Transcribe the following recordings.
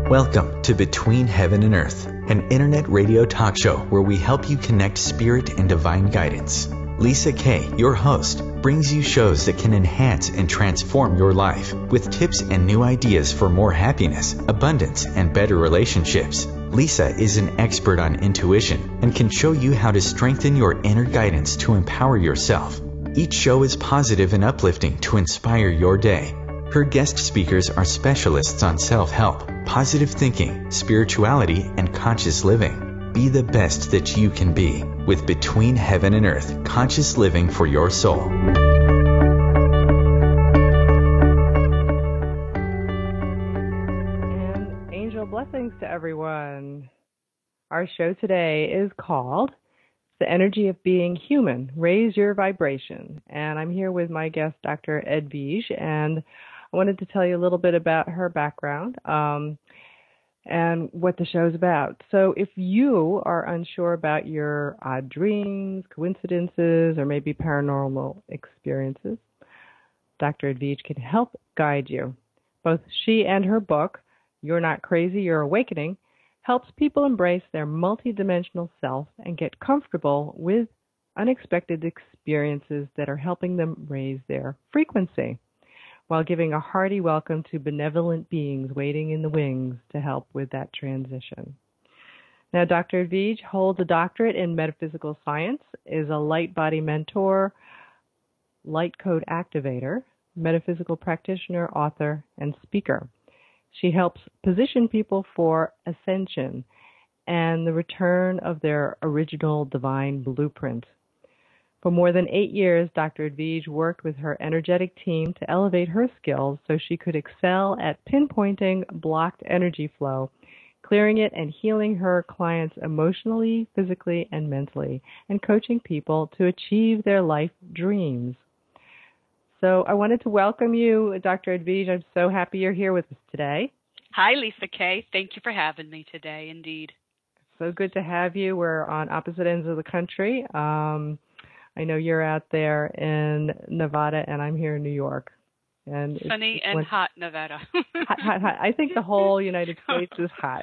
Welcome to Between Heaven and Earth, an internet radio talk show where we help you connect spirit and divine guidance. Lisa Kay, your host, brings you shows that can enhance and transform your life with tips and new ideas for more happiness, abundance, and better relationships. Lisa is an expert on intuition and can show you how to strengthen your inner guidance to empower yourself. Each show is positive and uplifting to inspire your day. Her guest speakers are specialists on self-help, positive thinking, spirituality, and conscious living. Be the best that you can be with Between Heaven and Earth, conscious living for your soul. And angel blessings to everyone. Our show today is called The Energy of Being Human, Raise Your Vibration. And I'm here with my guest, Dr. Edvige, and I wanted to tell you a little bit about her background and what the show's about. So if you are unsure about your odd dreams, coincidences, or maybe paranormal experiences, Dr. Edvige can help guide you. Both she and her book, You're Not Crazy, You're Awakening, helps people embrace their multidimensional self and get comfortable with unexpected experiences that are helping them raise their frequency, while giving a hearty welcome to benevolent beings waiting in the wings to help with that transition. Now, Dr. Edvige holds a doctorate in metaphysical science, is a light body mentor, light code activator, metaphysical practitioner, author, and speaker. She helps position people for ascension and the return of their original divine blueprint. For more than 8 years, Dr. Edvige worked with her energetic team to elevate her skills so she could excel at pinpointing blocked energy flow, clearing it and healing her clients emotionally, physically, and mentally, and coaching people to achieve their life dreams. So I wanted to welcome you, Dr. Edvige. I'm so happy you're here with us today. Hi, Lisa Kay. Thank you for having me today, indeed. So good to have you. We're on opposite ends of the country. I know you're out there in Nevada, and I'm here in New York. And sunny and hot Nevada. hot. I think the whole United States is hot.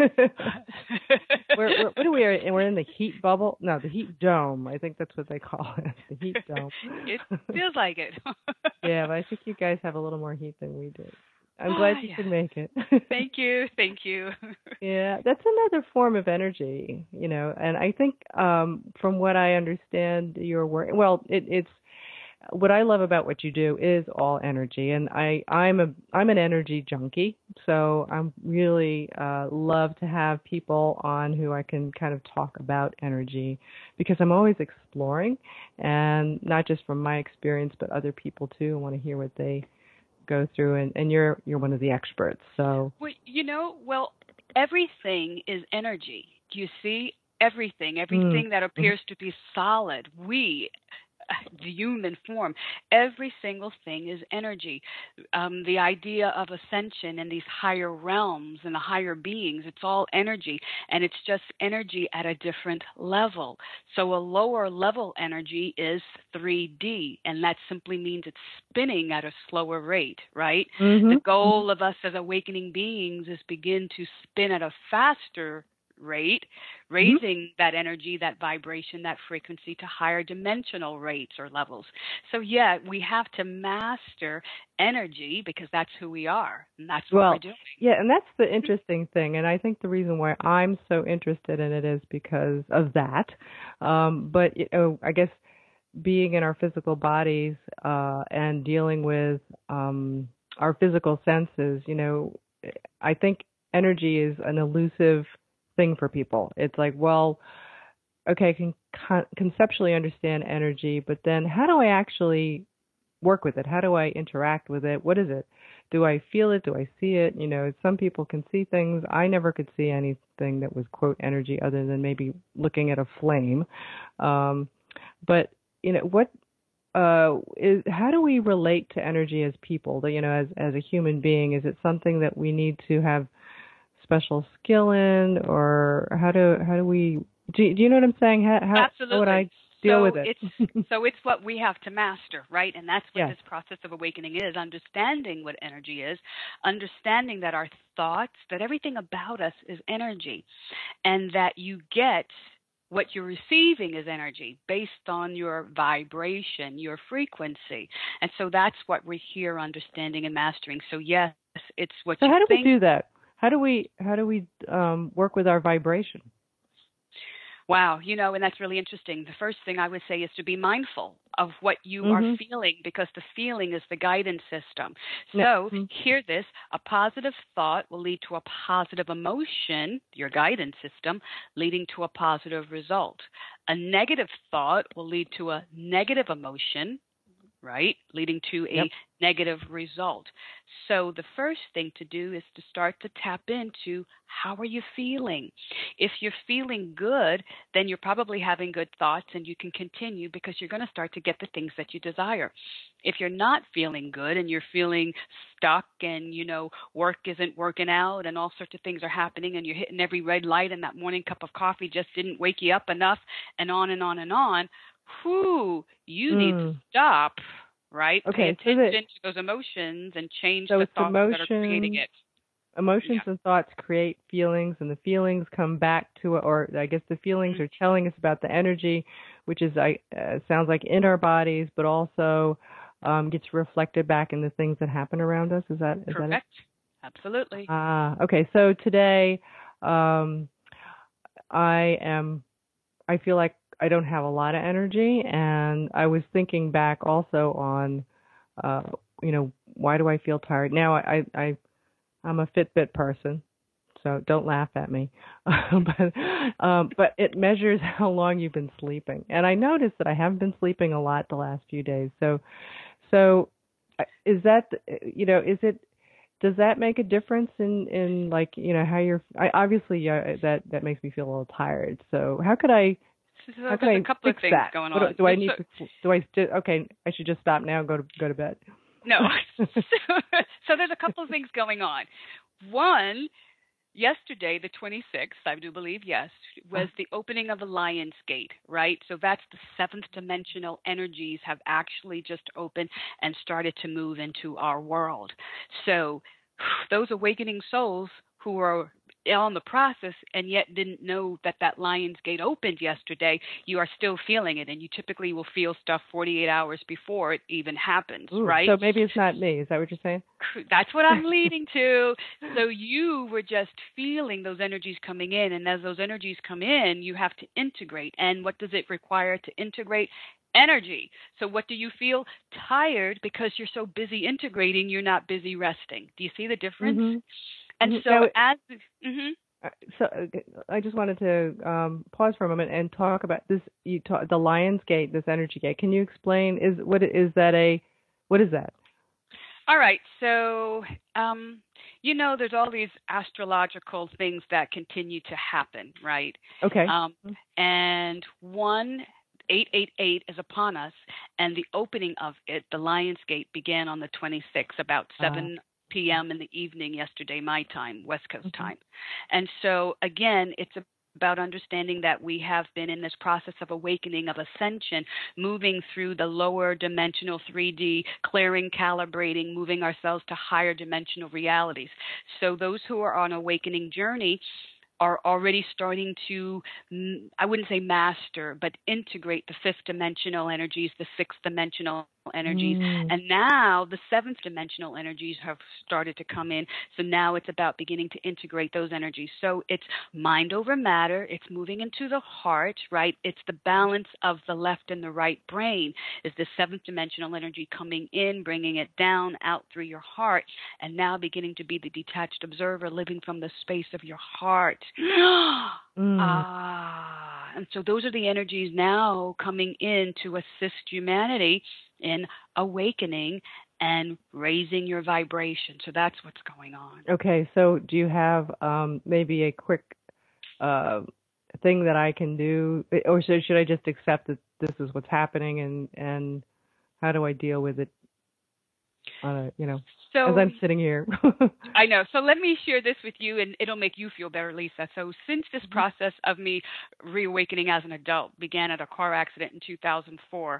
What are we in? We're in the heat bubble? No, the heat dome. I think that's what they call it, the heat dome. It feels like it. Yeah, but I think you guys have a little more heat than we do. I'm glad you could make it. Thank you. Yeah, that's another form of energy, and I think from what I understand your work, it's what I love about what you do is all energy, and I'm an energy junkie, so I'm really love to have people on who I can kind of talk about energy, because I'm always exploring, and not just from my experience, but other people too. I want to hear what they go through, and you're one of the experts. So everything is energy. Do you see? Everything that appears to be solid, the human form, every single thing is energy. The idea of ascension and these higher realms and the higher beings, it's all energy, and it's just energy at a different level. So a lower level energy is 3D, and that simply means it's spinning at a slower rate, right? Mm-hmm. The goal of us as awakening beings is begin to spin at a faster rate, raising that energy, that vibration, that frequency to higher dimensional rates or levels. So we have to master energy, because that's who we are, and that's what we're doing. Yeah, and that's the interesting thing, and I think the reason why I'm so interested in it is because of that. But I guess being in our physical bodies and dealing with our physical senses, I think energy is an elusive thing for people. It's like, okay, I can conceptually understand energy, but then how do I actually work with it? How do I interact with it? What is it? Do I feel it? Do I see it? Some people can see things. I never could see anything that was, quote, energy other than maybe looking at a flame. But, how do we relate to energy as people? As a human being, is it something that we need to have special skill in, or how do we? Do you know what I'm saying? How Absolutely. would I deal with it. It's what we have to master, right? And that's what Yes. this process of awakening is, understanding what energy is, understanding that our thoughts, that everything about us is energy, and that you get what you're receiving is energy based on your vibration, your frequency. And so that's what we're here understanding and mastering. So yes, it's what you think. So how do we do that? How do we work with our vibration? Wow, and that's really interesting. The first thing I would say is to be mindful of what you are feeling, because the feeling is the guidance system. So hear this, a positive thought will lead to a positive emotion, your guidance system, leading to a positive result. A negative thought will lead to a negative emotion, right, leading to a negative result. So the first thing to do is to start to tap into, how are you feeling? If you're feeling good, then you're probably having good thoughts, and you can continue because you're going to start to get the things that you desire. If you're not feeling good and you're feeling stuck and, work isn't working out and all sorts of things are happening and you're hitting every red light and that morning cup of coffee just didn't wake you up enough, and on and on and on, you need to stop, right? Okay, Pay attention to those emotions and change the thoughts that are creating it. Emotions and thoughts create feelings, and the feelings come back to, or I guess the feelings are telling us about the energy, which is sounds like in our bodies, but also gets reflected back in the things that happen around us. Is that correct? That it? Absolutely. Okay. So today, I feel like I don't have a lot of energy, and I was thinking back also on, why do I feel tired? Now I'm a Fitbit person, so don't laugh at me. But it measures how long you've been sleeping, and I noticed that I haven't been sleeping a lot the last few days. So is that, does that make a difference in like, how you're? Obviously, that makes me feel a little tired. So how could I? How can I a couple fix of things that? going on. Do I need to? Okay, I should just stop now and go to bed. No. So there's a couple of things going on. One, yesterday, the 26th, I do believe, yes, was the opening of the Lion's Gate, right? So that's the seventh dimensional energies have actually just opened and started to move into our world. So those awakening souls who are on the process and yet didn't know that Lion's Gate opened yesterday, you are still feeling it, and you typically will feel stuff 48 hours before it even happens, right? So maybe it's not me. Is that what you're saying? That's what I'm leading to. So you were just feeling those energies coming in, and as those energies come in, you have to integrate. And what does it require to integrate? Energy. So what do you feel? Tired, because you're so busy integrating, you're not busy resting. Do you see the difference? And so So I just wanted to pause for a moment and talk about this. The Lion's Gate, this energy gate. Can you explain? What is that? All right. So there's all these astrological things that continue to happen, right? Okay. And 888 is upon us, and the opening of it, the Lion's Gate, began on the 26th, about 7 p.m. in the evening yesterday, my time, West Coast time. And so, again, it's about understanding that we have been in this process of awakening, of ascension, moving through the lower dimensional 3D, clearing, calibrating, moving ourselves to higher dimensional realities. So those who are on an awakening journey are already starting to, I wouldn't say master, but integrate the fifth dimensional energies, the sixth dimensional energies. And now the seventh dimensional energies have started to come in. So now it's about beginning to integrate those energies. So it's mind over matter. It's moving into the heart, right? It's the balance of the left and the right brain. Is the seventh dimensional energy coming in, bringing it down, out through your heart, and now beginning to be the detached observer, living from the space of your heart. And so those are the energies now coming in to assist humanity in awakening and raising your vibration. So that's what's going on. Okay, so do you have maybe a quick thing that I can do, or should I just accept that this is what's happening, and how do I deal with it? as I'm sitting here. I know. So let me share this with you, and it'll make you feel better, Lisa. So since this process of me reawakening as an adult began at a car accident in 2004,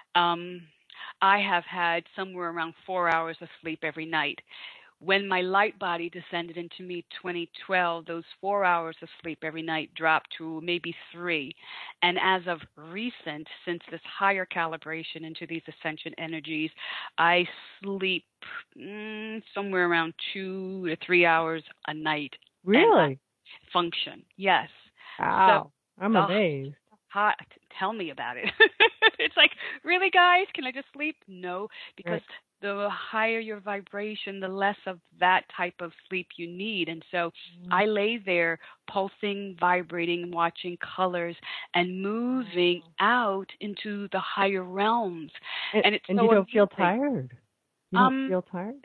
I have had somewhere around 4 hours of sleep every night. When my light body descended into me 2012, those 4 hours of sleep every night dropped to maybe 3. And as of recent, since this higher calibration into these ascension energies, I sleep somewhere around 2 to 3 hours a night. Really? Function, yes. Wow. So, I'm amazed. Tell me about it. It's like, really, guys? Can I just sleep? No, because the higher your vibration, the less of that type of sleep you need. And so I lay there pulsing, vibrating, watching colors, and moving out into the higher realms. And it's and so you don't feel amazing. Tired? You don't feel tired?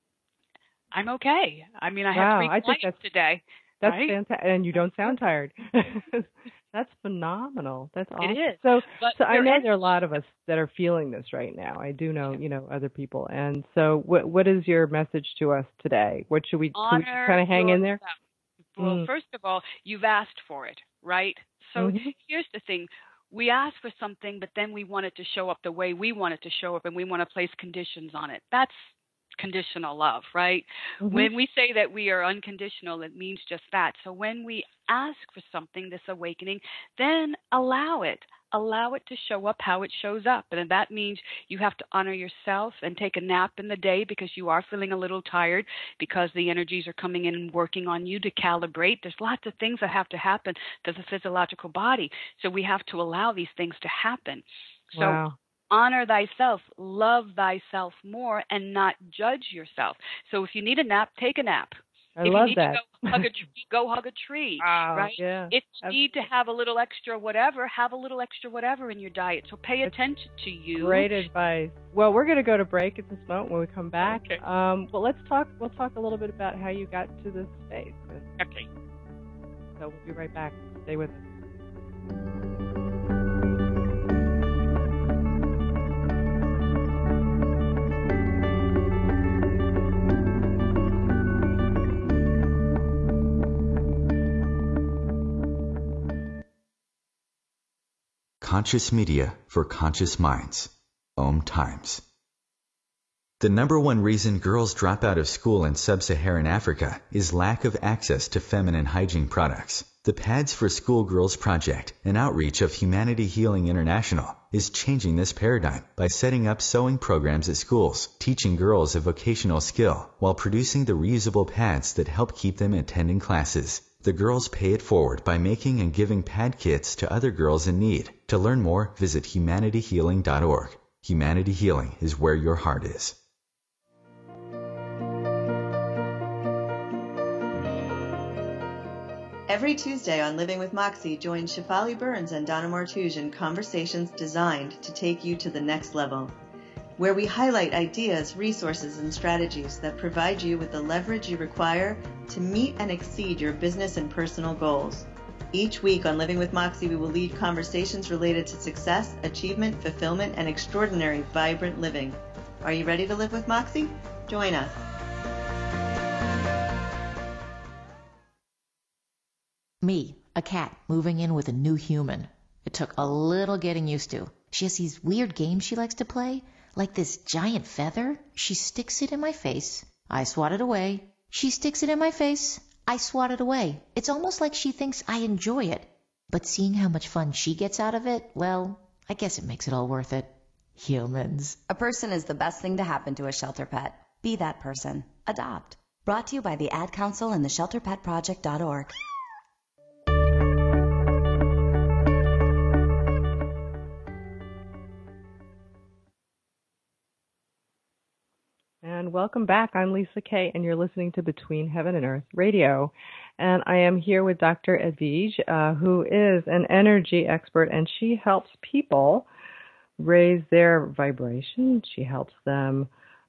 I'm okay. I mean, I had 3 clients today. That's fantastic. And you don't sound tired. That's phenomenal. That's awesome. It is. So I know there are a lot of us that are feeling this right now. I do know, other people. And so what is your message to us today? What should we kind of hang in there? Well, first of all, you've asked for it, right? So here's the thing. We ask for something, but then we want it to show up the way we want it to show up, and we want to place conditions on it. That's conditional love, right? When we say that we are unconditional, it means just that. So when we ask for something, this awakening, then allow it to show up how it shows up. And that means you have to honor yourself and take a nap in the day because you are feeling a little tired, because the energies are coming in and working on you to calibrate. There's lots of things that have to happen to the physiological body. So we have to allow these things to happen. So honor thyself, love thyself more, and not judge yourself. So if you need a nap, take a nap. I love that. Go hug a tree, right? Yeah. If you need to have a little extra whatever, have a little extra whatever in your diet. So pay attention to you. Great advice. Well, we're going to go to break at this moment. When we come back, well, we'll talk a little bit about how you got to this space. Okay. So we'll be right back. Stay with us. Conscious media for conscious minds. Om Times. The number one reason girls drop out of school in sub-Saharan Africa is lack of access to feminine hygiene products. The Pads for Schoolgirls Project, an outreach of Humanity Healing International, is changing this paradigm by setting up sewing programs at schools, teaching girls a vocational skill, while producing the reusable pads that help keep them attending classes. The girls pay it forward by making and giving pad kits to other girls in need. To learn more, visit humanityhealing.org. Humanity Healing is where your heart is. Every Tuesday on Living with Moxie, join Shefali Burns and Donna Martouge in conversations designed to take you to the next level, where we highlight ideas, resources, and strategies that provide you with the leverage you require to meet and exceed your business and personal goals. Each week on Living with Moxie, we will lead conversations related to success, achievement, fulfillment, and extraordinary, vibrant living. Are you ready to live with Moxie? Join us. Me, a cat, moving in with a new human. It took a little getting used to. She has these weird games she likes to play, like this giant feather. She sticks it in my face. I swat it away. She sticks it in my face. I swat it away. It's almost like she thinks I enjoy it. But seeing how much fun she gets out of it, well, I guess it makes it all worth it. Humans. A person is the best thing to happen to a shelter pet. Be that person. Adopt. Brought to you by the Ad Council and the ShelterPetProject.org. And welcome back. I'm Lisa Kay, and you're listening to Between Heaven and Earth Radio. And I am here with Dr. Edvige, who is an energy expert, and she helps people raise their vibration. She helps them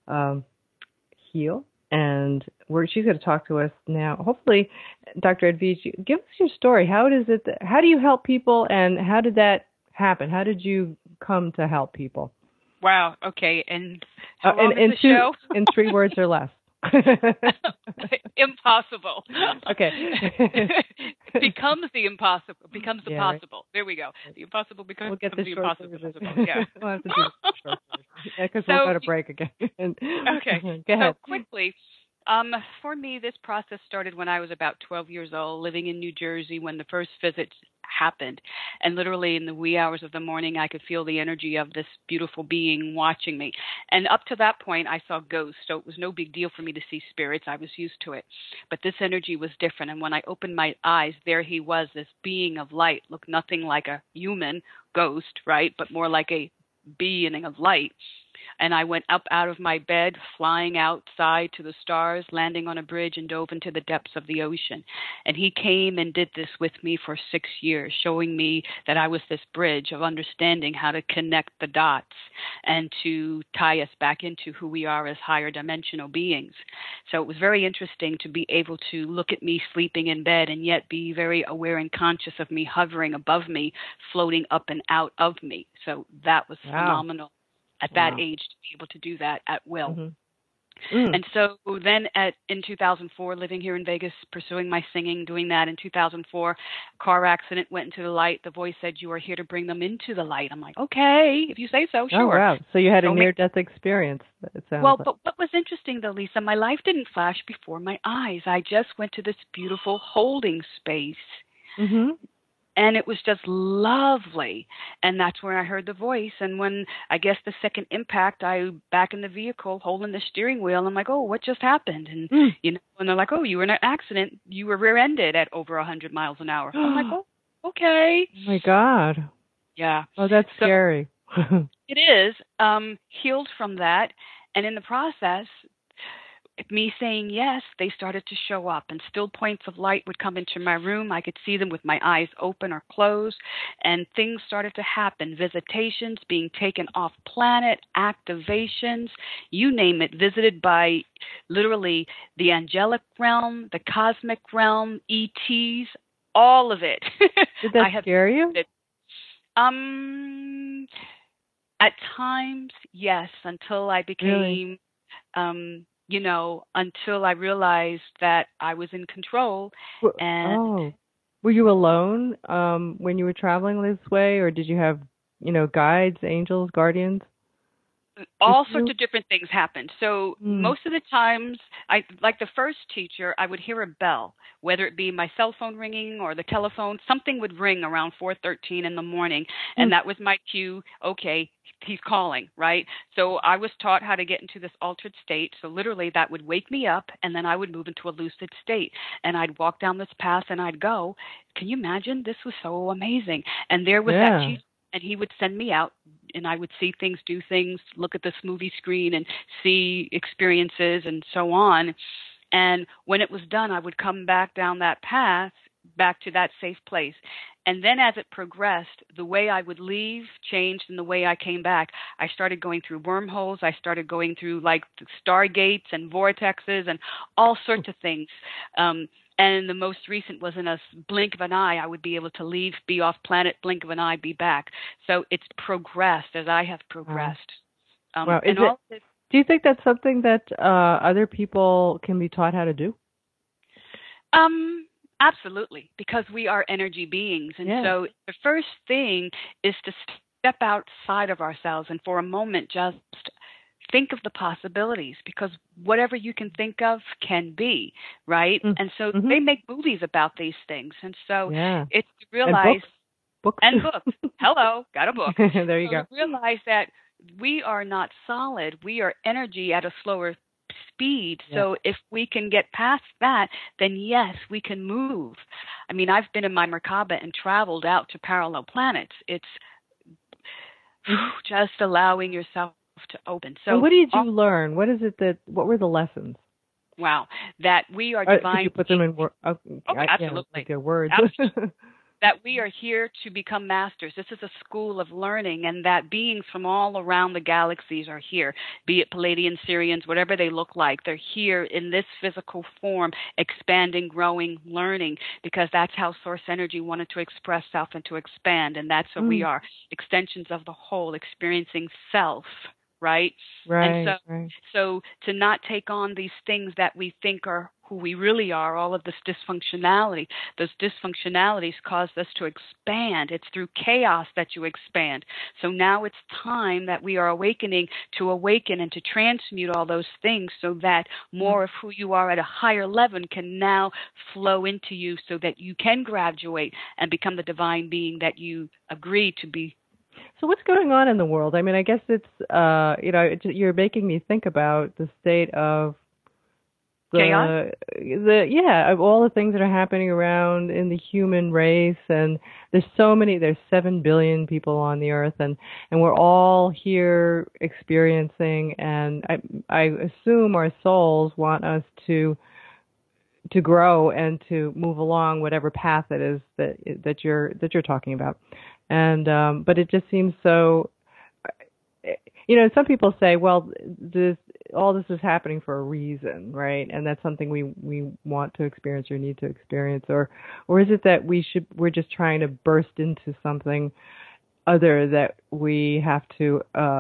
heal. And she's going to talk to us now. Hopefully, Dr. Edvige, give us your story. How do you help people, and how did that happen? How did you come to help people? Wow. Okay. And how long is the show? In 3 words or less. Impossible. Okay. Becomes the impossible. Becomes the possible. Right. There we go. The impossible becomes the the impossible. Yeah. We'll have to do the short version. Yeah, because we'll go to break again. Okay. Go ahead. So quickly, for me, this process started when I was about 12 years old, living in New Jersey when the first visits happened. And literally in the wee hours of the morning, I could feel the energy of this beautiful being watching me. And up to that point, I saw ghosts, so it was no big deal for me to see spirits. I was used to it. But this energy was different. And when I opened my eyes, there he was, this being of light, looked nothing like a human ghost, right, but more like a being of light. And I went up out of my bed, flying outside to the stars, landing on a bridge, and dove into the depths of the ocean. And he came and did this with me for 6 years, showing me that I was this bridge of understanding how to connect the dots and to tie us back into who we are as higher dimensional beings. So it was very interesting to be able to look at me sleeping in bed and yet be very aware and conscious of me hovering above me, floating up and out of me. So that was phenomenal. At that age, to be able to do that at will. Mm-hmm. Mm. And so then in 2004, living here in Vegas, pursuing my singing, doing that in 2004, car accident, went into the light. The voice said, "You are here to bring them into the light." I'm like, okay, if you say so, sure. Oh, wow. So you had a near-death experience. Well, but what was interesting, though, Lisa, my life didn't flash before my eyes. I just went to this beautiful holding space. Mm-hmm. And it was just lovely. And that's where I heard the voice. And when I guess the second impact, I back in the vehicle holding the steering wheel. I'm like, oh, what just happened? And, and they're like, oh, you were in an accident. You were rear-ended at over 100 miles an hour. I'm like, oh, okay. Oh, my God. Yeah. Oh, that's scary. It is. Healed from that. And in the process, me saying yes, they started to show up, and still points of light would come into my room. I could see them with my eyes open or closed, and things started to happen. Visitations, being taken off planet, activations, you name it, visited by literally the angelic realm, the cosmic realm, ETs, all of it. Did that scare you? At times, yes, until I became... Really? Until I realized that I was in control. And were you alone when you were traveling this way, or did you have, guides, angels, guardians? All sorts of different things happened. So most of the times, like the first teacher, I would hear a bell, whether it be my cell phone ringing or the telephone. Something would ring around 4:13 in the morning, and that was my cue. Okay, he's calling, right? So I was taught how to get into this altered state. So literally that would wake me up, and then I would move into a lucid state. And I'd walk down this path, and I'd go. Can you imagine? This was so amazing. And there was that teacher. And he would send me out, and I would see things, do things, look at this movie screen and see experiences and so on. And when it was done, I would come back down that path, back to that safe place. And then as it progressed, the way I would leave changed, and the way I came back. I started going through wormholes. I started going through like stargates and vortexes and all sorts of things. And the most recent was in a blink of an eye. I would be able to leave, be off planet, blink of an eye, be back. So it's progressed as I have progressed. Wow. Do you think that's something that other people can be taught how to do? Absolutely, because we are energy beings. And so the first thing is to step outside of ourselves and for a moment just think of the possibilities, because whatever you can think of can be, right? And so they make movies about these things. And so it's to realize... And books. Hello, got a book. There you go. Realize that we are not solid. We are energy at a slower speed. So if we can get past that, then yes, we can move. I mean, I've been in my Merkaba and traveled out to parallel planets. It's just allowing yourself to open. So what did you learn? What were the lessons? Wow. That we are divine. Could you put them in words? Absolutely. Their words. that we are here to become masters. This is a school of learning, and that beings from all around the galaxies are here, be it Palladian, Syrians, whatever they look like. They're here in this physical form, expanding, growing, learning, because that's how Source Energy wanted to express self and to expand, and that's what we are, extensions of the whole, experiencing self. Right? Right. And so to not take on these things that we think are who we really are, all of this dysfunctionality, those dysfunctionalities caused us to expand. It's through chaos that you expand. So now it's time that we are awakening to awaken and to transmute all those things so that more of who you are at a higher level can now flow into you so that you can graduate and become the divine being that you agreed to be. So what's going on in the world? I mean, I guess it's, you're making me think about the state of chaos? Of all the things that are happening around in the human race, and there's 7 billion people on the earth, and we're all here experiencing, and I assume our souls want us to grow and to move along whatever path it is that you're talking about. And but it just seems so, some people say, well, all this is happening for a reason, right? And that's something we want to experience or need to experience, or is it that we're just trying to burst into something other that we have to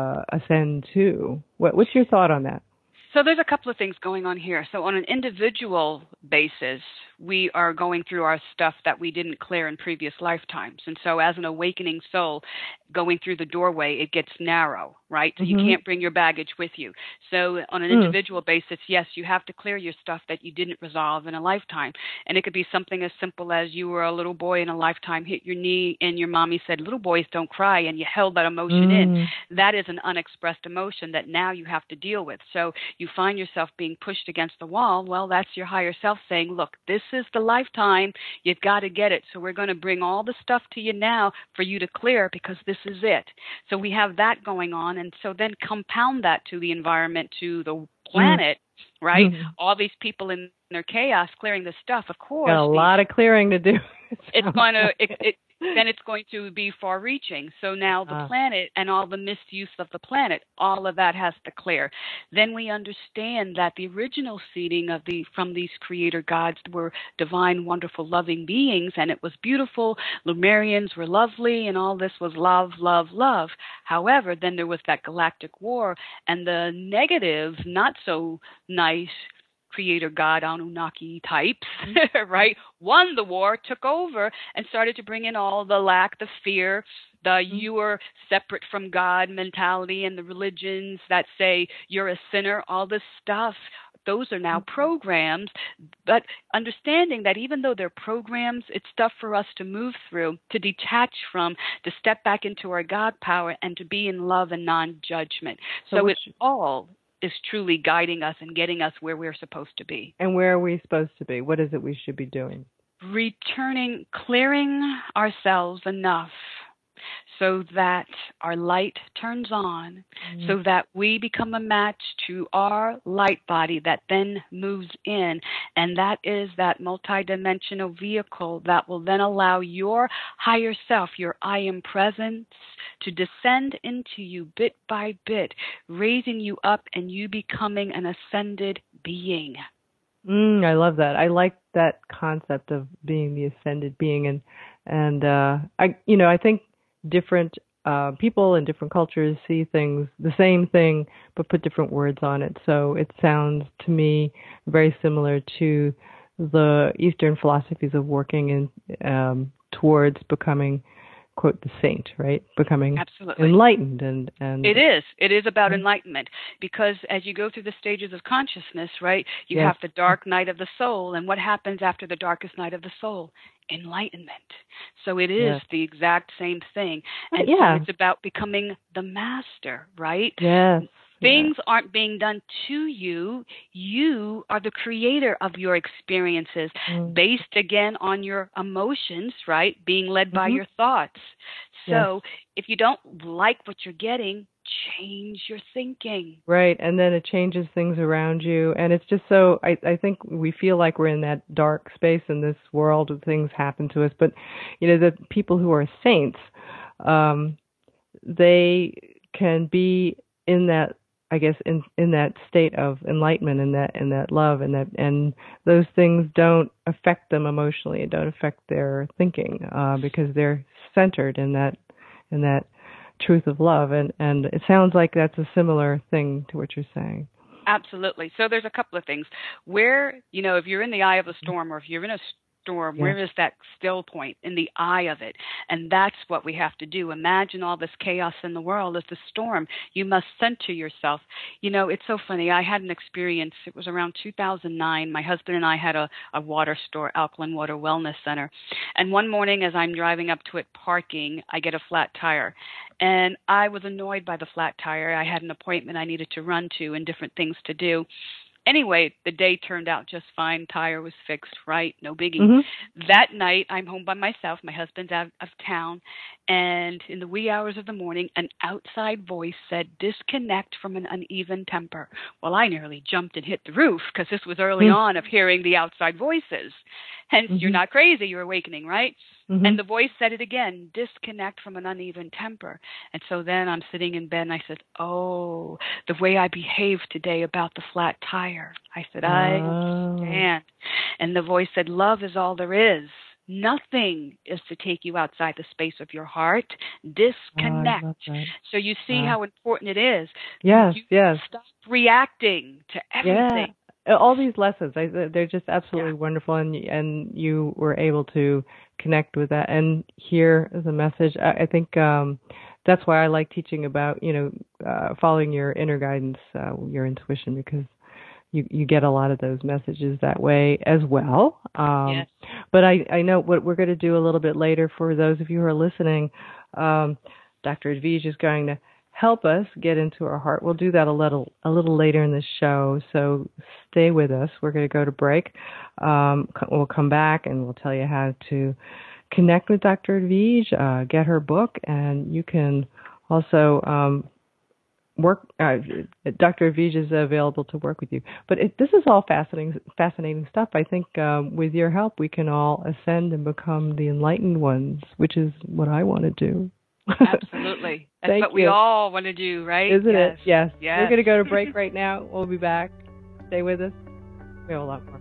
ascend to? What's your thought on that? So there's a couple of things going on here. So on an individual basis, we are going through our stuff that we didn't clear in previous lifetimes. And so as an awakening soul, going through the doorway, it gets narrow, right? So you can't bring your baggage with you. So on an individual basis, yes, you have to clear your stuff that you didn't resolve in a lifetime. And it could be something as simple as you were a little boy in a lifetime, hit your knee, and your mommy said, little boys don't cry, and you held that emotion in. That is an unexpressed emotion that now you have to deal with. So you find yourself being pushed against the wall. Well, that's your higher self saying, look, this is the lifetime. You've got to get it. So we're going to bring all the stuff to you now for you to clear because this is it. So we have that going on. And so then compound that to the environment, to the planet, right? All these people in their chaos clearing the stuff. Of course. Got a lot of clearing to do. It's going to... then it's going to be far-reaching. So now the planet and all the misuse of the planet, all of that has to clear. Then we understand that the original seeding from these creator gods were divine, wonderful, loving beings, and it was beautiful. Lemurians were lovely, and all this was love, love, love. However, then there was that galactic war, and the negative, not so nice creator god Anunnaki types, right, won the war, took over, and started to bring in all the lack, the fear, the you are separate from God mentality, and the religions that say you're a sinner, all this stuff. Those are now programs, but understanding that even though they're programs, it's stuff for us to move through, to detach from, to step back into our God power, and to be in love and non-judgment. So it's all is truly guiding us and getting us where we're supposed to be. And where are we supposed to be? What is it we should be doing? Returning, clearing ourselves enough so that our light turns on, so that we become a match to our light body that then moves in. And that is that multidimensional vehicle that will then allow your higher self, your I am presence, to descend into you bit by bit, raising you up and you becoming an ascended being. I love that. I like that concept of being the ascended being. And I think different people in different cultures see things, the same thing, but put different words on it. So it sounds to me very similar to the Eastern philosophies of working in towards becoming, quote, the saint, right? Becoming enlightened. And it is about enlightenment, because as you go through the stages of consciousness, right, you have the dark night of the soul. And what happens after the darkest night of the soul? Enlightenment. So it is the exact same thing. And so it's about becoming the master, right? Yes. Things aren't being done to you. You are the creator of your experiences, based again on your emotions, right? Being led by your thoughts. So if you don't like what you're getting, change your thinking. Right, and then it changes things around you, and it's just so, I think we feel like we're in that dark space in this world where things happen to us, but, the people who are saints, they can be in that, I guess, in that state of enlightenment, in that love, and those things don't affect them emotionally, don't affect their thinking, because they're centered in that truth of love, and it sounds like that's a similar thing to what you're saying. Absolutely. So there's a couple of things where, if you're in the eye of a storm, or if you're in a storm, where is that still point in the eye of it? And that's what we have to do. Imagine all this chaos in the world as the storm. You must center yourself. It's so funny. I had an experience. It was around 2009. My husband and I had a water store, Alkaline Water Wellness Center. And one morning as I'm driving up to it parking, I get a flat tire. And I was annoyed by the flat tire. I had an appointment I needed to run to and different things to do. Anyway, the day turned out just fine. Tire was fixed, right? No biggie. Mm-hmm. That night, I'm home by myself. My husband's out of town. And in the wee hours of the morning, an outside voice said, disconnect from an uneven temper. Well, I nearly jumped and hit the roof because this was early on of hearing the outside voices. Hence, you're not crazy. You're awakening, right? Mm-hmm. And the voice said it again, disconnect from an uneven temper. And so then I'm sitting in bed and I said, oh, the way I behaved today about the flat tire. I said, I understand. And the voice said, love is all there is. Nothing is to take you outside the space of your heart. Disconnect. So you see how important it is. Yes, yes. Stop reacting to everything. Yeah. All these lessons, they're just absolutely wonderful, and you were able to connect with that and hear the message. I think that's why I like teaching about, following your inner guidance, your intuition, because you get a lot of those messages that way as well. Yes. But I know what we're going to do a little bit later for those of you who are listening. Dr. Edvige is going to help us get into our heart. We'll do that a little later in the show, so stay with us. We're going to go to break. We'll come back and we'll tell you how to connect with Dr. Edvige, get her book, and you can also work. Dr. Edvige is available to work with you. But this is all fascinating stuff. I think with your help, we can all ascend and become the enlightened ones, which is what I want to do. Absolutely. That's what we all want to do, right? Isn't it? Yes. We're going to go to break right now. We'll be back. Stay with us. We have a lot more.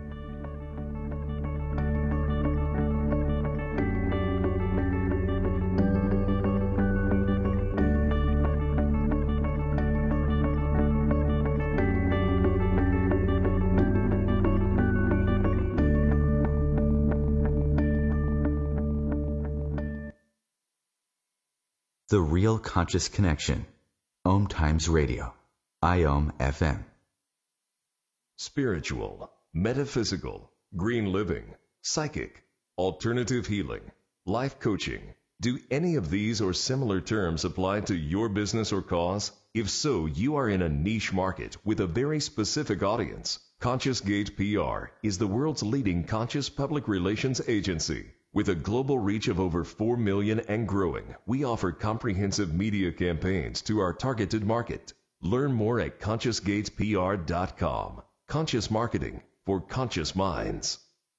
The Real Conscious Connection. Om Times Radio. IOM FM. Spiritual, metaphysical, green living, psychic, alternative healing, life coaching. Do any of these or similar terms apply to your business or cause? If so, you are in a niche market with a very specific audience. Conscious Gate PR is the world's leading conscious public relations agency. With a global reach of over 4 million and growing, we offer comprehensive media campaigns to our targeted market. Learn more at ConsciousGatesPR.com. Conscious marketing for conscious minds.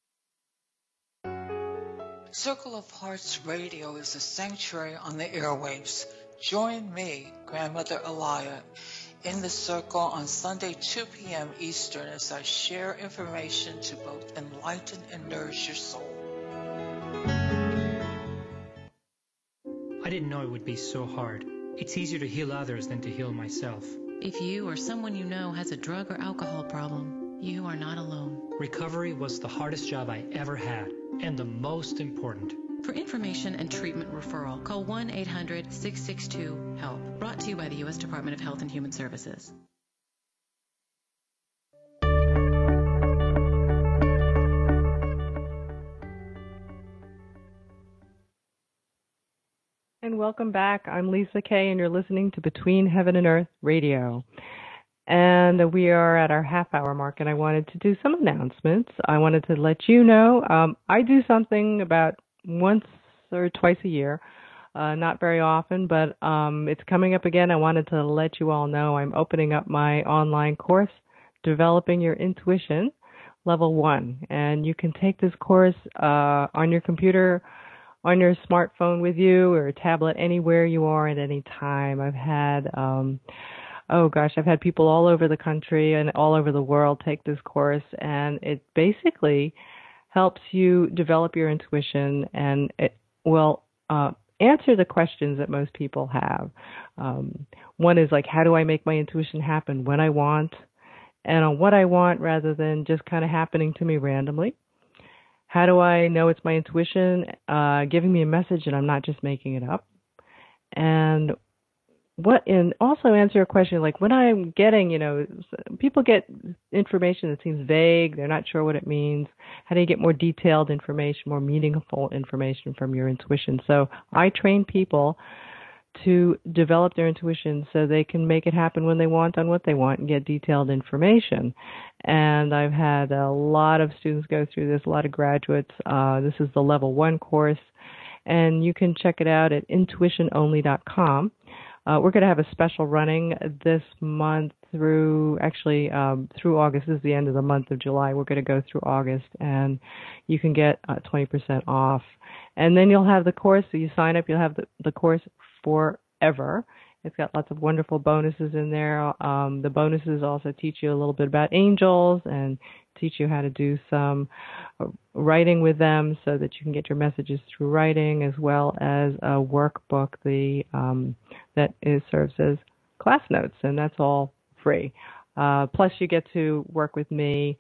Circle of Hearts Radio is a sanctuary on the airwaves. Join me, Grandmother Alaya, in the circle on Sunday 2 p.m. Eastern as I share information to both enlighten and nourish your soul. I didn't know it would be so hard. It's easier to heal others than to heal myself. If you or someone you know has a drug or alcohol problem, you are not alone. Recovery was the hardest job I ever had, and the most important. For information and treatment referral, call 1-800-662-HELP. Brought to you by the U.S. Department of Health and Human Services. And welcome back. I'm Lisa Kay, and you're listening to Between Heaven and Earth Radio. And we are at our half-hour mark, and I wanted to do some announcements. I wanted to let you know I do something about once or twice a year not very often, but it's coming up again. I wanted to let you all know I'm opening up my online course, Developing Your Intuition, Level 1. And you can take this course on your computer, on your smartphone with you, or a tablet, anywhere you are at any time. I've had I've had people all over the country and all over the world take this course, and it basically helps you develop your intuition, and it will answer the questions that most people have. One is like, how do I make my intuition happen when I want and on what I want rather than just kind of happening to me randomly? How do I know it's my intuition giving me a message and I'm not just making it up? And also answer a question like, when I'm getting, people get information that seems vague, they're not sure what it means. How do you get more detailed information, more meaningful information from your intuition? So I train people to develop their intuition so they can make it happen when they want, on what they want, and get detailed information. And I've had a lot of students go through this, a lot of graduates. This is the Level 1 course, and you can check it out at intuitiononly.com. We're going to have a special running this month through August. This is the end of the month of July. We're going to go through August, and you can get 20% off. And then you'll have the course. So you sign up, you'll have the course forever. It's got lots of wonderful bonuses in there. The bonuses also teach you a little bit about angels and teach you how to do some writing with them so that you can get your messages through writing, as well as a workbook that serves as class notes, and that's all free. Plus, you get to work with me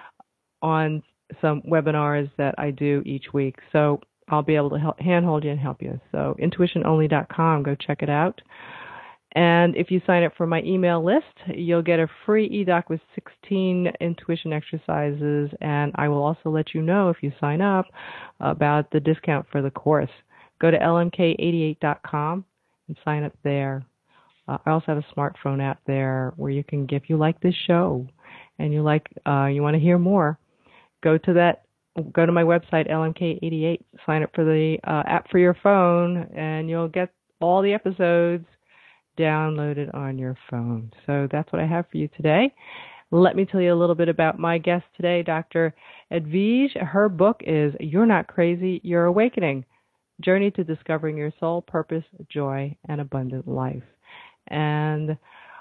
on some webinars that I do each week. So I'll be able to handhold you and help you. So intuitiononly.com, go check it out. And if you sign up for my email list, you'll get a free e-doc with 16 intuition exercises, and I will also let you know if you sign up about the discount for the course. Go to lmk88.com and sign up there. I also have a smartphone app there where you can, if you like this show and you want to hear more, go to my website, LMK88, sign up for the app for your phone, and you'll get all the episodes downloaded on your phone. So that's what I have for you today. Let me tell you a little bit about my guest today, Dr. Edvige. Her book is You're Not Crazy, You're Awakening, Journey to Discovering Your Soul, Purpose, Joy, and Abundant Life. And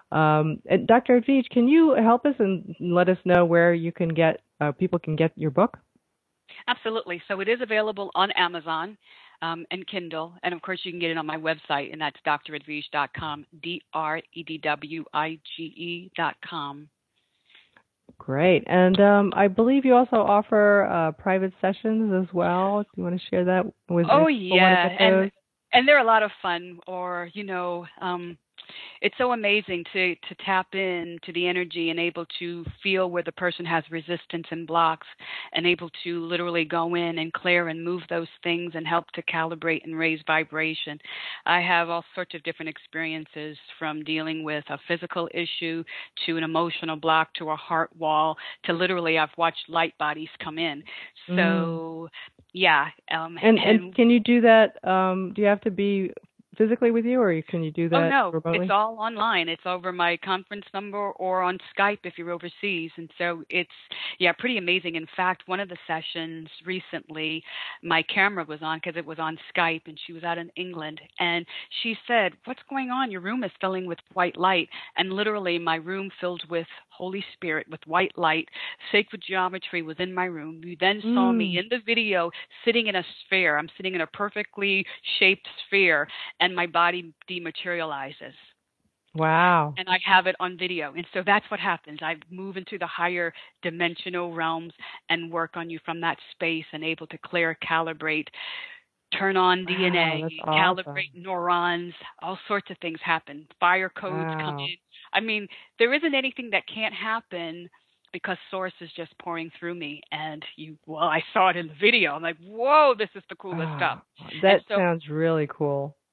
Dr. Edvige, can you help us and let us know where you can people can get your book? Absolutely. So it is available on Amazon and Kindle. And, of course, you can get it on my website, and that's dredvige.com, DREWIGE.com. Great. And I believe you also offer private sessions as well. Do you want to share that with us? Oh, yeah. And they're a lot of fun, or, it's so amazing to tap into the energy and able to feel where the person has resistance and blocks, and able to literally go in and clear and move those things and help to calibrate and raise vibration. I have all sorts of different experiences, from dealing with a physical issue to an emotional block to a heart wall to literally I've watched light bodies come in. So, yeah. And can you do that? Do you have to be physically with you, or can you do that remotely? It's all online. It's over my conference number or on Skype if you're overseas. And so it's, pretty amazing. In fact, one of the sessions recently, my camera was on because it was on Skype, and she was out in England. And she said, "What's going on? Your room is filling with white light." And literally my room filled with Holy Spirit, with white light. Sacred geometry was in my room. You then saw me in the video sitting in a sphere. I'm sitting in a perfectly shaped sphere, and my body dematerializes. Wow. And I have it on video. And so that's what happens. I move into the higher dimensional realms and work on you from that space, and able to clear, calibrate, turn on DNA, calibrate neurons, all sorts of things happen. Fire codes come in. I mean, there isn't anything that can't happen, because Source is just pouring through me. And I saw it in the video. I'm like, whoa, this is the coolest stuff. That sounds really cool.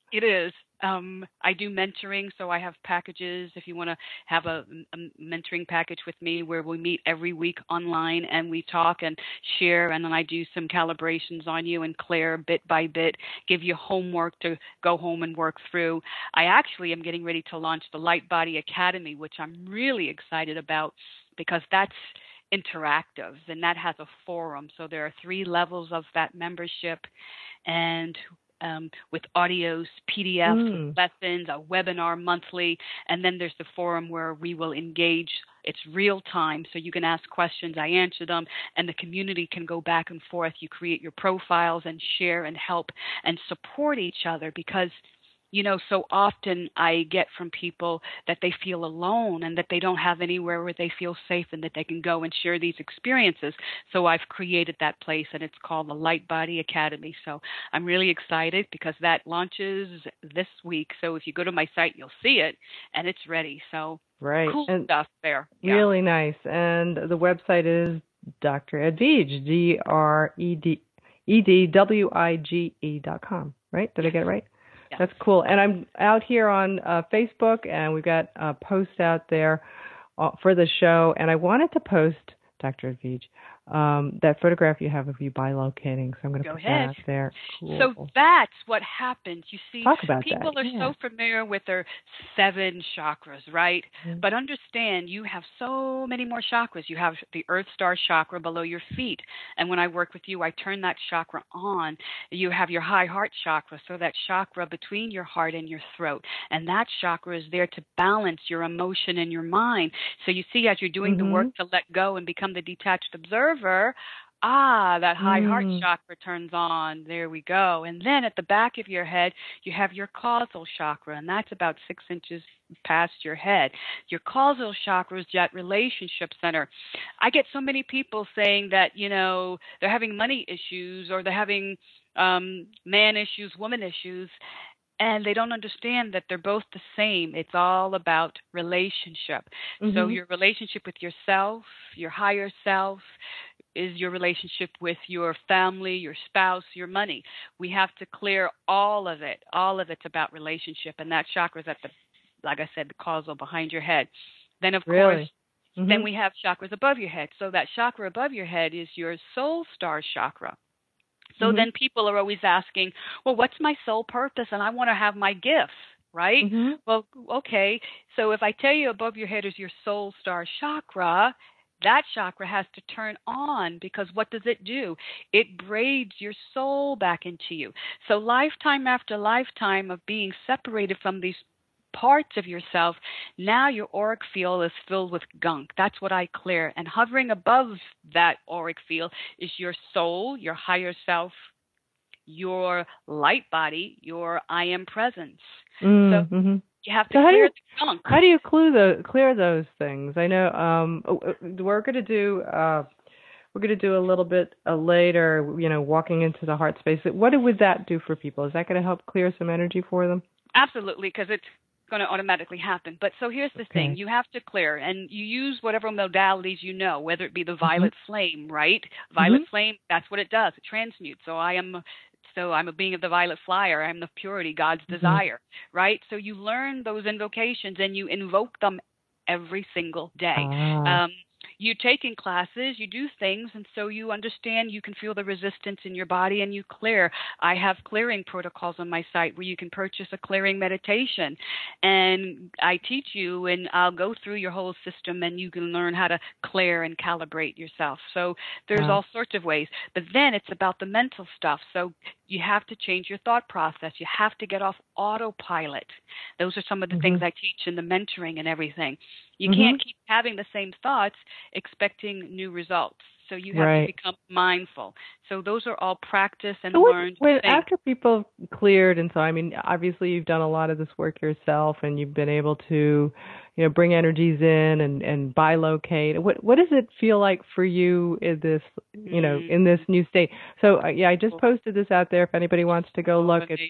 It is. I do mentoring, so I have packages. If you want to have a mentoring package with me where we meet every week online and we talk and share, and then I do some calibrations on you and clear bit by bit, give you homework to go home and work through. I actually am getting ready to launch the Light Body Academy, which I'm really excited about because that's interactive and that has a forum. So there are 3 levels of that membership, and with audios, PDFs, lessons, a webinar monthly, and then there's the forum where we will engage. It's real time, so you can ask questions, I answer them, and the community can go back and forth. You create your profiles and share and help and support each other because so often I get from people that they feel alone and that they don't have anywhere where they feel safe and that they can go and share these experiences. So I've created that place, and it's called the Light Body Academy. So I'm really excited because that launches this week. So if you go to my site, you'll see it, and it's ready. So cool and stuff there. Yeah. Really nice. And the website is Dr. Ed Wige, DrEdWige.com, right? Did I get it right? Yeah. That's cool. And I'm out here on Facebook, and we've got posts out there for the show. And I wanted to post, Dr. Wige, that photograph you have of you bilocating. So I'm going to put that out there. Cool. So that's what happens. You see, people are so familiar with their 7 chakras, right? Mm-hmm. But understand, you have so many more chakras. You have the Earth Star chakra below your feet. And when I work with you, I turn that chakra on. You have your high heart chakra, so that chakra between your heart and your throat. And that chakra is there to balance your emotion and your mind. So you see, as you're doing the work to let go and become the detached observer, that high heart chakra turns on. There we go. And then at the back of your head, you have your causal chakra, and that's about 6 inches past your head. Your causal chakra is that relationship center. I get so many people saying that, they're having money issues or they're having man issues, woman issues, and they don't understand that they're both the same. It's all about relationship. So your relationship with yourself, your higher self, is your relationship with your family, your spouse, your money. We have to clear all of it. All of it's about relationship, and that chakra is at the, like I said, the causal behind your head. Then, of course, then we have chakras above your head. So that chakra above your head is your soul star chakra. So then people are always asking, well, what's my soul purpose? And I want to have my gifts, right? Well, okay. So if I tell you above your head is your soul star chakra, that chakra has to turn on, because what does it do? It braids your soul back into you. So lifetime after lifetime of being separated from these parts of yourself, now your auric field is filled with gunk. That's what I clear. And hovering above that auric field is your soul, your higher self, your light body, your I am presence. So you have to clear the gunk. How do you clear those things? I know we're going to do a little bit later, walking into the heart space. What would that do for people? Is that going to help clear some energy for them? Absolutely, because it's going to automatically happen. But so here's the thing. You have to clear, and you use whatever modalities whether it be the violet flame, right? Violet flame, that's what it does. It transmutes. So I'm a being of the violet flyer. I'm the purity, God's desire, right? So you learn those invocations, and you invoke them every single day. You take in classes, you do things, and so you understand, you can feel the resistance in your body, and you clear. I have clearing protocols on my site where you can purchase a clearing meditation, and I teach you, and I'll go through your whole system, and you can learn how to clear and calibrate yourself. So there's all sorts of ways, but then it's about the mental stuff. So you have to change your thought process. You have to get off autopilot. Those are some of the things I teach in the mentoring and everything. You can't keep having the same thoughts expecting new results. So you have to become mindful. So those are all practice and learned things. After people cleared, and so, I mean, obviously you've done a lot of this work yourself, and you've been able to, bring energies in and bilocate. What does it feel like for you in this, in this new state? So, I just posted this out there if anybody wants to go look at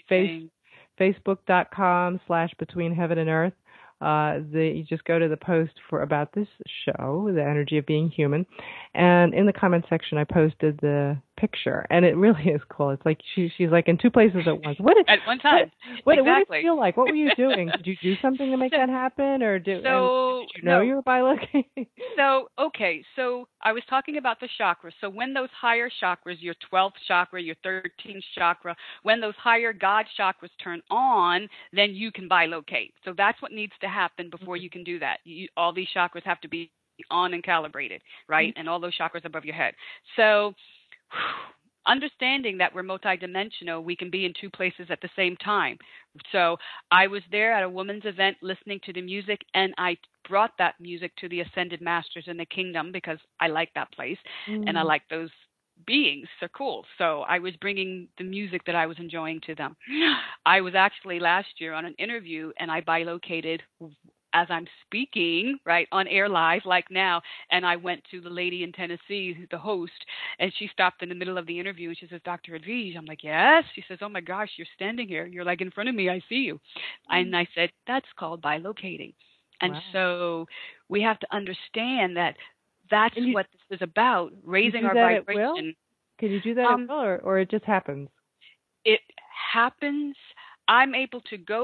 Facebook.com/Between Heaven and Earth. You just go to the post about this show, The Energy of Being Human, and in the comment section I posted the picture, and it really is cool. It's like she's like in two places at once. At one time. What Exactly. did it feel like? What were you doing? Did you do something to make that happen, or did you know you were bilocating? So I was talking about the chakras. So when those higher chakras, your 12th chakra, your 13th chakra, when those higher God chakras turn on, then you can bilocate. So that's what needs to happen before you can do that. All these chakras have to be on and calibrated, right? And all those chakras above your head. So understanding that we're multidimensional, we can be in two places at the same time. So I was there at a woman's event listening to the music, and I brought that music to the Ascended Masters in the Kingdom because I like that place and I like those beings. They're cool. So I was bringing the music that I was enjoying to them. I was actually last year on an interview, and I bilocated as I'm speaking, right, on air live like now, and I went to the lady in Tennessee, the host, and she stopped in the middle of the interview, and she says, Dr. Edvige. I'm like, yes. She says, oh, my gosh, you're standing here. You're like in front of me. I see you. And I said, that's called bilocating. And so we have to understand that that's what this is about, raising our vibration. Can you do that at will, or it just happens? It happens. I'm able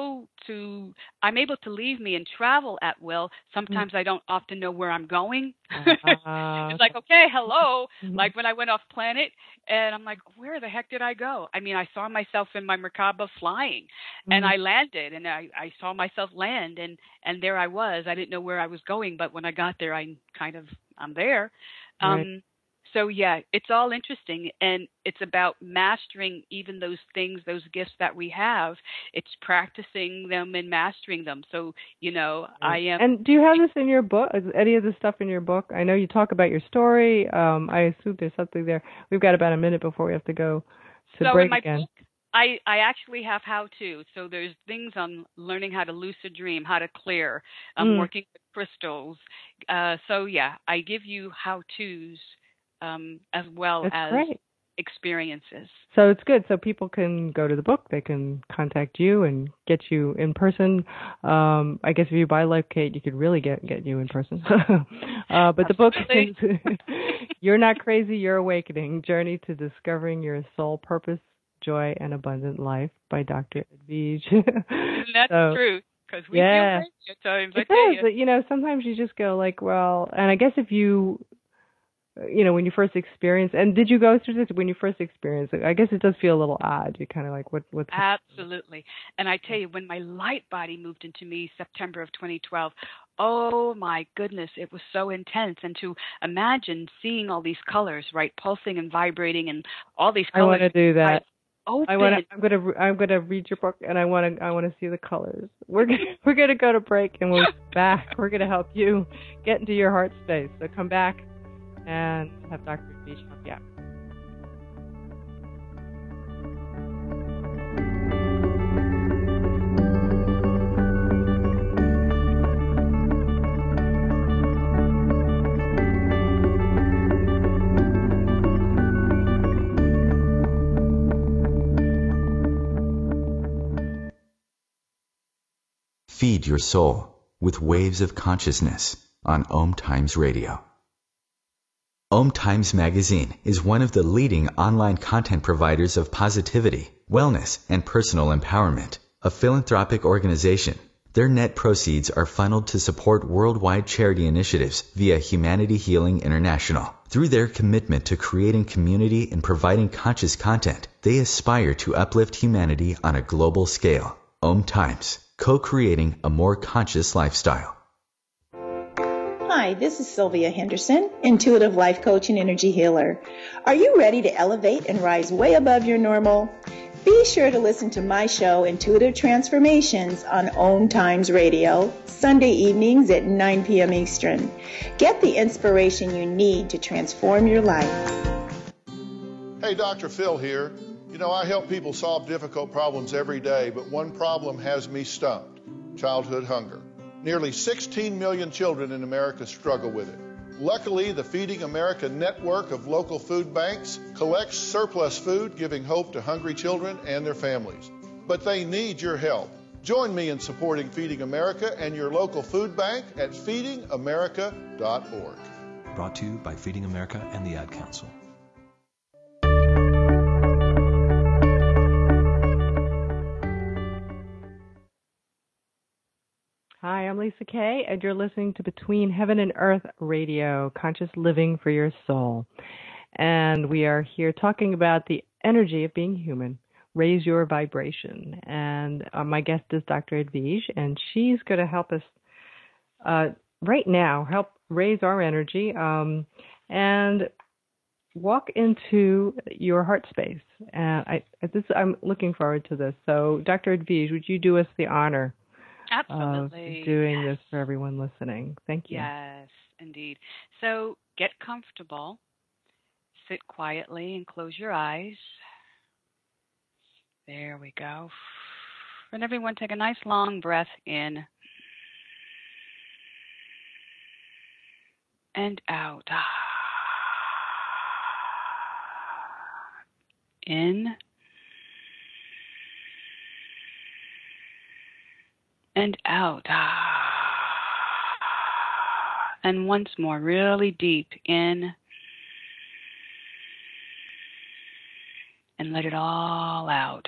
to leave me and travel at will. Sometimes I don't often know where I'm going. It's like, okay, hello. Like when I went off planet, and I'm like, where the heck did I go? I mean, I saw myself in my Merkaba flying, and I landed, and I saw myself land, and there I was. I didn't know where I was going, but when I got there, I'm there. Right. So, yeah, it's all interesting, and it's about mastering even those things, those gifts that we have. It's practicing them and mastering them. So, I am. And do you have this in your book? Is any of this stuff in your book? I know you talk about your story. I assume there's something there. We've got about a minute before we have to go to break again. Book, I actually have how-to. So there's things on learning how to lucid dream, how to clear, working with crystals. So, yeah, I give you how-tos. As well as experiences. So it's good. So people can go to the book. They can contact you and get you in person. I guess if you bilocate, you could really get you in person. But the book is You're Not Crazy, You're Awakening, Journey to Discovering Your Soul Purpose, Joy, and Abundant Life by Dr. Edvige. That's true. Because we feel crazy at times. It does. Sometimes you just go like, well, and I guess if you... when you first experience, and did you go through this when you first experienced it? I guess it does feel a little odd. You're kind of like, what's Absolutely. And I tell you, when my light body moved into me September of 2012, oh my goodness, it was so intense. And to imagine seeing all these colors, right, pulsing and vibrating, and all these colors. I want to do that. I'm gonna read your book, and I want to see the colors. We're gonna go to break, and we'll be back. We're gonna help you get into your heart space. So come back and have Dr. Edvige help you out. Feed your soul with waves of consciousness on Om Times Radio. Om Times Magazine is one of the leading online content providers of positivity, wellness, and personal empowerment, a philanthropic organization. Their net proceeds are funneled to support worldwide charity initiatives via Humanity Healing International. Through their commitment to creating community and providing conscious content, they aspire to uplift humanity on a global scale. Om Times, co-creating a more conscious lifestyle. Hi, this is Sylvia Henderson, intuitive life coach and energy healer. Are you ready to elevate and rise way above your normal? Be sure to listen to my show, Intuitive Transformations, on Om Times Radio, Sunday evenings at 9 p.m. Eastern. Get the inspiration you need to transform your life. Hey, Dr. Phil here. I help people solve difficult problems every day, but one problem has me stumped: childhood hunger. Nearly 16 million children in America struggle with it. Luckily, the Feeding America network of local food banks collects surplus food, giving hope to hungry children and their families. But they need your help. Join me in supporting Feeding America and your local food bank at feedingamerica.org. Brought to you by Feeding America and the Ad Council. Hi, I'm Lisa Kay, and you're listening to Between Heaven and Earth Radio, Conscious Living for Your Soul. And we are here talking about the energy of being human. Raise your vibration. And my guest is Dr. Edvige, and she's going to help us right now, help raise our energy and walk into your heart space. And I'm looking forward to this. So, Dr. Edvige, would you do us the honor Absolutely. of doing this for everyone listening? Thank you. Yes, indeed. So get comfortable, sit quietly, and close your eyes. There we go. And everyone take a nice long breath in and out. In and out. And once more, really deep in and let it all out.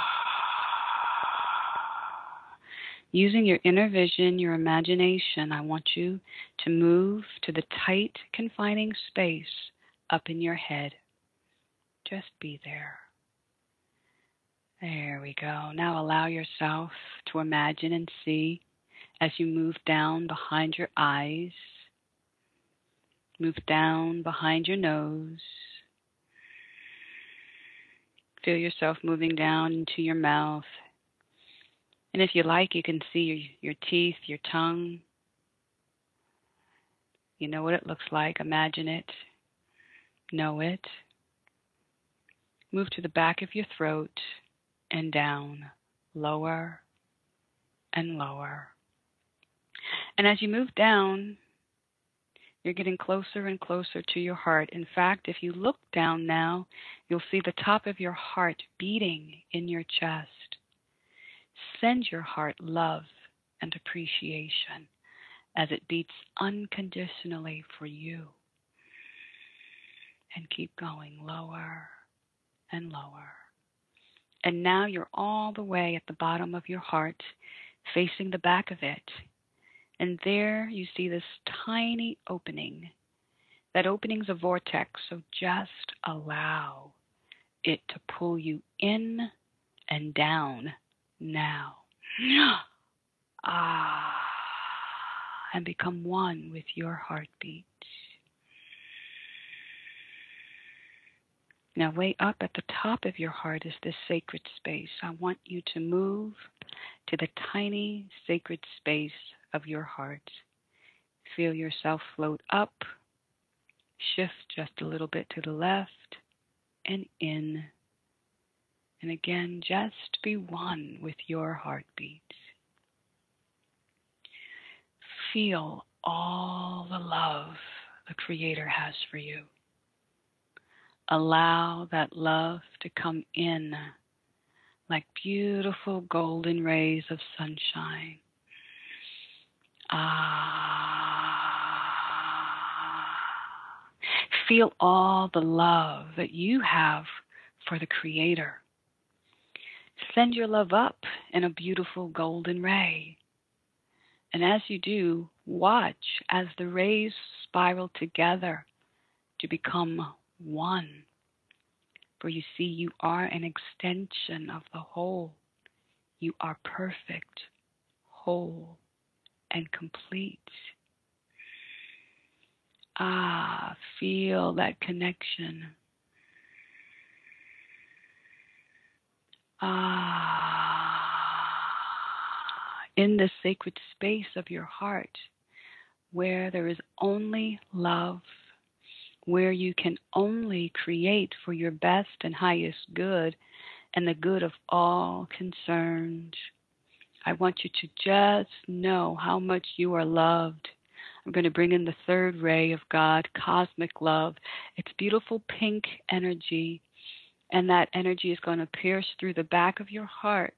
Using your inner vision, your imagination, I want you to move to the tight, confining space up in your head. Just be there. There we go. Now allow yourself to imagine and see as you move down behind your eyes, move down behind your nose. Feel yourself moving down into your mouth. And if you like, you can see your teeth, your tongue. You know what it looks like. Imagine it. Know it. Move to the back of your throat and down, lower and lower. And as you move down, you're getting closer and closer to your heart. In fact, if you look down now, you'll see the top of your heart beating in your chest. Send your heart love and appreciation as it beats unconditionally for you. And keep going lower and lower. And now you're all the way at the bottom of your heart, facing the back of it. And there you see this tiny opening. That opening's a vortex, so just allow it to pull you in and down now. And become one with your heartbeat. Now way up at the top of your heart is this sacred space. I want you to move to the tiny sacred space of your heart. Feel yourself float up, shift just a little bit to the left and in. And again, just be one with your heartbeat. Feel all the love the Creator has for you. Allow that love to come in like beautiful golden rays of sunshine. Feel all the love that you have for the Creator. Send your love up in a beautiful golden ray. And as you do, watch as the rays spiral together to become one. For you see, you are an extension of the whole. You are perfect, whole, and complete. Feel that connection. In the sacred space of your heart, where there is only love, where you can only create for your best and highest good and the good of all concerned. I want you to just know how much you are loved. I'm going to bring in the third ray of God, cosmic love. It's beautiful pink energy, and that energy is going to pierce through the back of your heart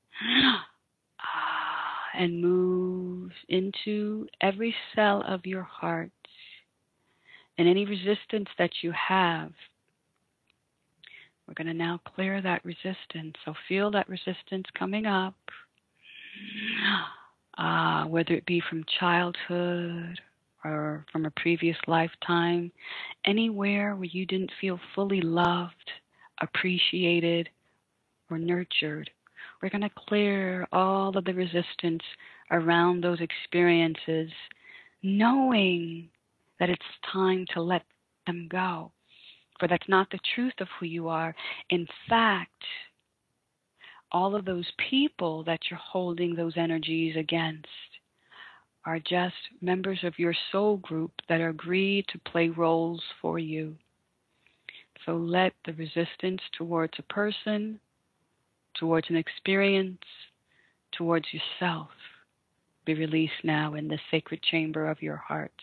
and move into every cell of your heart. And any resistance that you have, we're going to now clear that resistance. So feel that resistance coming up. whether it be from childhood or from a previous lifetime, anywhere where you didn't feel fully loved, appreciated, or nurtured. We're going to clear all of the resistance around those experiences, knowing that it's time to let them go. For that's not the truth of who you are. In fact, all of those people that you're holding those energies against are just members of your soul group that agreed to play roles for you. So let the resistance towards a person, towards an experience, towards yourself be released now in the sacred chamber of your heart.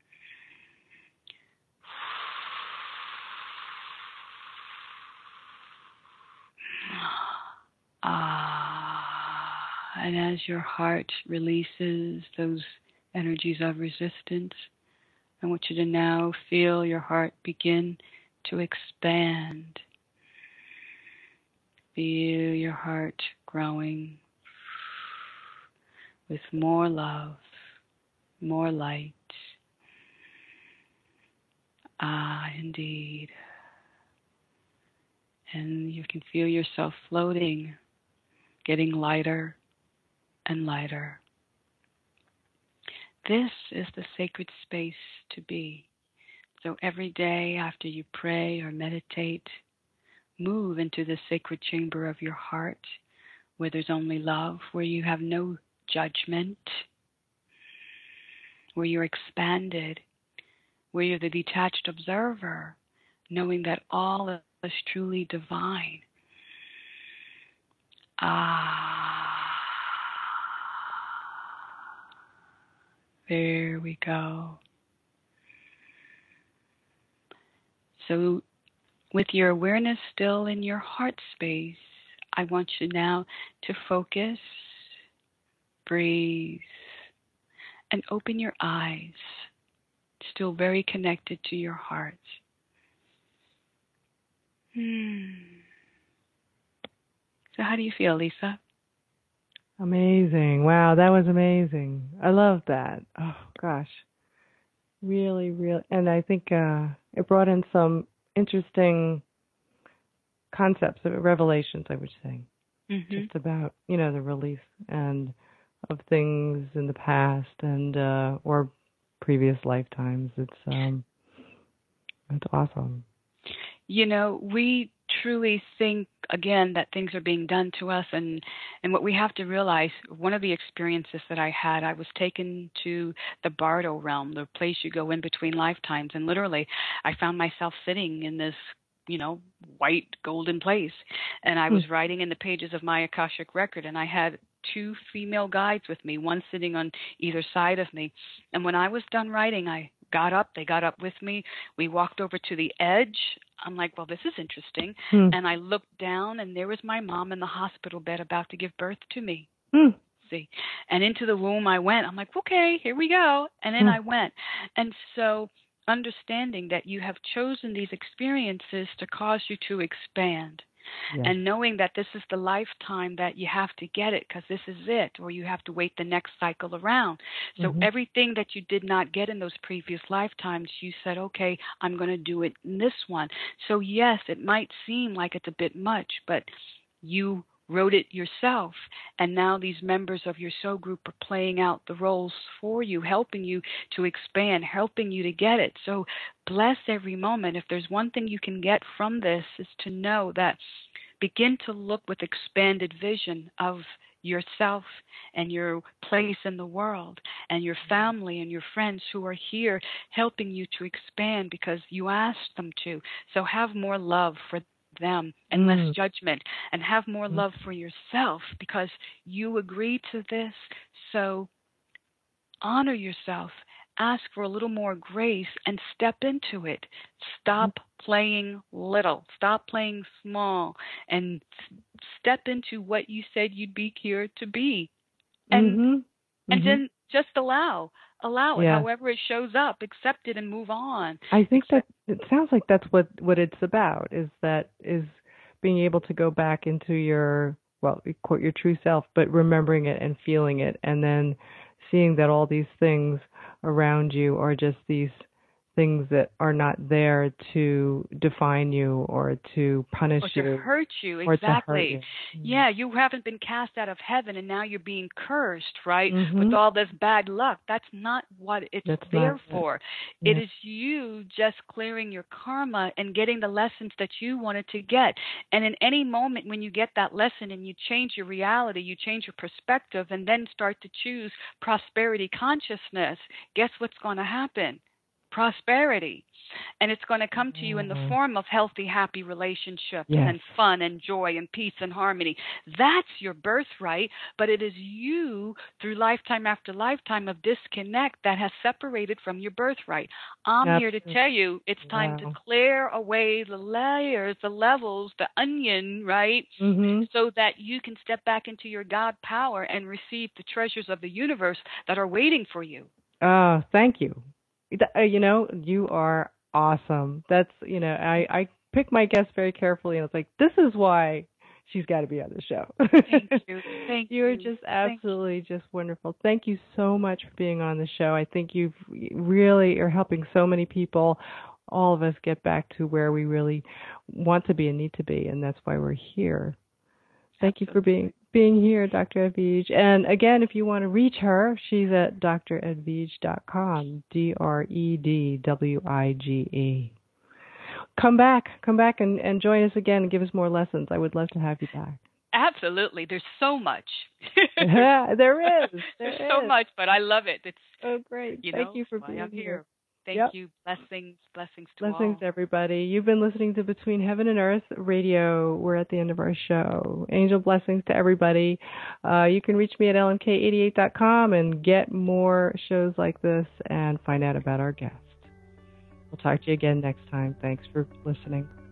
And as your heart releases those energies of resistance, I want you to now feel your heart begin to expand. Feel your heart growing with more love, more light. Indeed. And you can feel yourself floating, getting lighter and lighter. This is the sacred space to be. So every day after you pray or meditate, move into the sacred chamber of your heart where there's only love, where you have no judgment, where you're expanded, where you're the detached observer, knowing that all is truly divine. There we go. So with your awareness still in your heart space, I want you now to focus, breathe, and open your eyes, still very connected to your heart. So how do you feel, Lisa? Amazing. Wow, that was amazing. I love that. Oh, gosh. Really, really. And I think it brought in some interesting concepts, revelations, I would say. Mm-hmm. Just about, the release and of things in the past and or previous lifetimes. It's awesome. We truly think, again, that things are being done to us. And what we have to realize, one of the experiences that I had, I was taken to the Bardo realm, the place you go in between lifetimes. And literally, I found myself sitting in this, white golden place. And I was writing in the pages of my Akashic record. And I had 2 female guides with me, one sitting on either side of me. And when I was done writing, I got up. They got up with me. We walked over to the edge. I'm like, well, this is interesting. And I looked down, and there was my mom in the hospital bed about to give birth to me. See, and into the womb I went. I'm like, okay, here we go. And then I went. And so understanding that you have chosen these experiences to cause you to expand. Yes. And knowing that this is the lifetime that you have to get it because this is it, or you have to wait the next cycle around. So everything that you did not get in those previous lifetimes, you said, okay, I'm going to do it in this one. So yes, it might seem like it's a bit much, but you wrote it yourself, and now these members of your soul group are playing out the roles for you, helping you to expand, helping you to get it. So bless every moment. If there's one thing you can get from this, is to know that begin to look with expanded vision of yourself and your place in the world and your family and your friends who are here helping you to expand because you asked them to. So have more love for them and less judgment, and have more love for yourself because you agreed to this. So honor yourself, ask for a little more grace, and step into it. Stop playing little, stop playing small, and step into what you said you'd be here to be. And then just allow it, however it shows up, accept it and move on. I think that it sounds like that's what it's about, is being able to go back into your well, quote, your true self, but remembering it and feeling it, and then seeing that all these things around you are just these things that are not there to define you or to punish or you. To hurt you, or exactly. To hurt you. Yeah, you haven't been cast out of heaven and now you're being cursed, right? Mm-hmm. With all this bad luck. That's not what it's there for. Yeah. It is you just clearing your karma and getting the lessons that you wanted to get. And in any moment when you get that lesson and you change your reality, you change your perspective, and then start to choose prosperity consciousness, guess what's going to happen? Prosperity. And it's going to come to you in the form of healthy, happy relationships and fun and joy and peace and harmony. That's your birthright, but it is you through lifetime after lifetime of disconnect that has separated from your birthright. I'm here to tell you it's time to clear away the layers, the levels, the onion, right? So that you can step back into your God power and receive the treasures of the universe that are waiting for you. Thank you. You are awesome. That's, I pick my guests very carefully, and it's like, this is why she's got to be on the show. Thank you. Thank you. You're just absolutely just wonderful. Thank you so much for being on the show. I think you really are helping so many people, all of us, get back to where we really want to be and need to be, and that's why we're here. Thank you for being here, Dr. Edvige. And again, if you want to reach her, she's at dredvige.com, DREDWIGE. Come back and join us again and give us more lessons. I would love to have you back. Absolutely. There's so much. Yeah, there is. There's so much, but I love it. It's great. Thank you for being here. Thank you. Blessings to all. Blessings, everybody. You've been listening to Between Heaven and Earth Radio. We're at the end of our show. Angel blessings to everybody. You can reach me at lmk88.com and get more shows like this and find out about our guests. We'll talk to you again next time. Thanks for listening.